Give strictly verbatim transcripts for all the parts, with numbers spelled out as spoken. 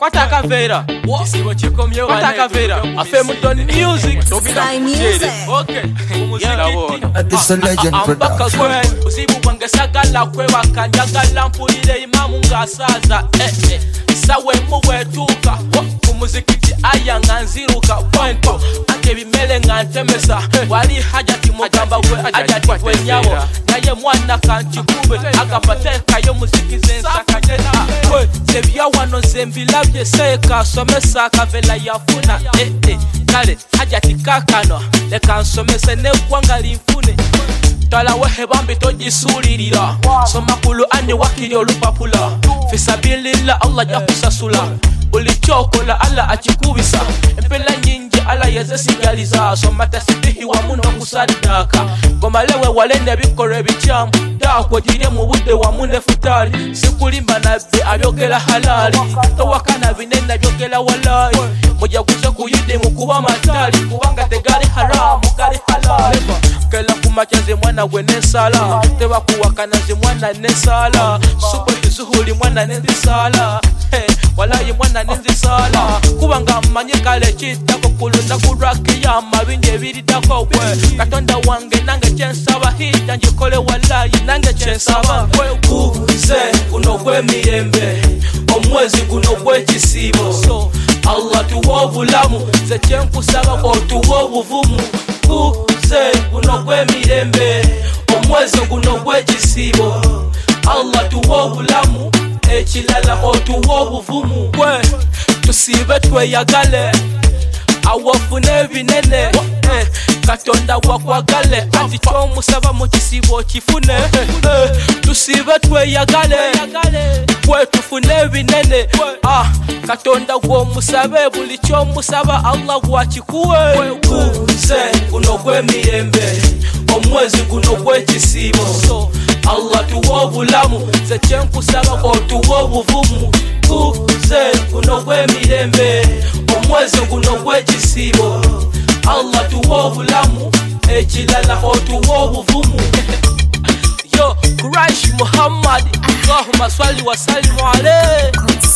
Kwata kavera. Kisibo chikomye wana. Kwata kavera. Afe muton music. Sky music. Okay. This a legend production. Usibu wange sagala kwe wakanyagala mpulire imamu ngasaza. Eh eh. Sawe muwe tuka. Kumuzikiti aya nganziruka. Wento. Anke bimele ngantemesa. Wali hajati mugamba we hajati we nyawo. Naye mwana kanchikube. Agapateka yo muziki zensa kanyena. We sebya wano zembilabye seka somesa kavela yafuna. Eh eh. Kale hajati kakano. Leka nsomese ne kwanga linfune. Tala wehe bambi tojisulirira. Soma kulu andi wakili olupapula. Fisabilillah Allah jakusasula. Ulichokola Allah achikubisa. Empela nyingi Allah yazesigali soma tasbihi wa muno kusadaka. Gomalewe walende bikore bichamu. Dakwa jire mu budde wa mune futari. Sikulimba nabbe abyogera halali. Towakana binena byogera walai. Moja kuza kuyide mukuba matali. Kubanga tegali haramu gali halali. Kela kumachaze mwana we nesala. Tewa kuwakana zi mwana nesala. Supo hizuhuli mwana nendisala. Hey, walayi mwana nendisala. Kubanga manyikale chitako kulunda kuraki ya mabinje viridako we. Katonda wange nange chensaba hita njikole walayi nange chensaba we. Kuze kuno kwe mirembe. Omwezi kuno kwe chisibo. So, Allah tuwo bulamu. Ze chenkusaba o tuwo buvumu. Kuze kuno kwe mirembe. Omwezi kuno kwe chisibo. Allah tuwo bulamu. Echilala o tuwo buvumu. Kwe tusibe tweyagale. Awafune binene. Eh, Katonda wakwagale. Ati chomusaba mu kisibo kifune. Eh, tusibe tweyagale. Kwe tufune binene. Ah, Katonda gwo musabe buli chomusaba Allah gwachikuwe. Kuze kuno kwe mirembe. Omwezi kuno kwe kisibo. Allah tuwo bulamu. Ze chenkusaba o tuwo buvumu. Kuze kuno kwe mirembe. Omwezi kuno kwe kisibo. Allah tuwo bulamu. Echilala o tuwo buvumu. Yo, Quraish Muhammad. Allahumma salli wa sallim alayhi.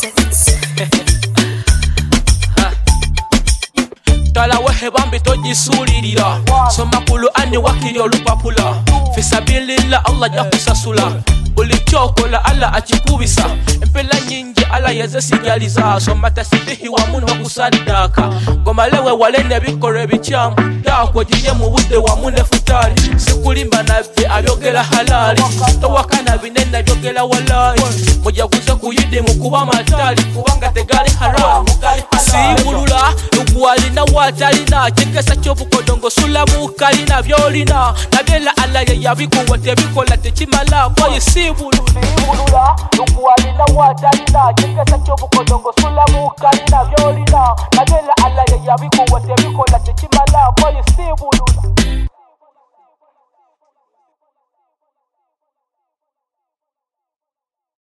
Tala wehe bambi tojisulirira. Soma kulu andi wakili olupapula. Fisabilillah Allah jakusasula. Ulichokola Allah achikubisa. Empela nyingi Allah yazesigali soma tasbihi wa muno kusadaka. Gomalewe walende bikore bichamu. Dakwa jije mu budde wa mune futari. Sikulimba nabbe abyogera halali. Towakana binena byogera walai. Moja kuza kuyide mukuba matali. Kubanga tegali haramu gali halali. Sibulula ugwalina watalina. Chekesa chobukodongo sulamu kalina byolina. Nabela Allah yabikuwa tebikola techimala. Boy sibulula ugwalina watalina. Chekesa chobukodongo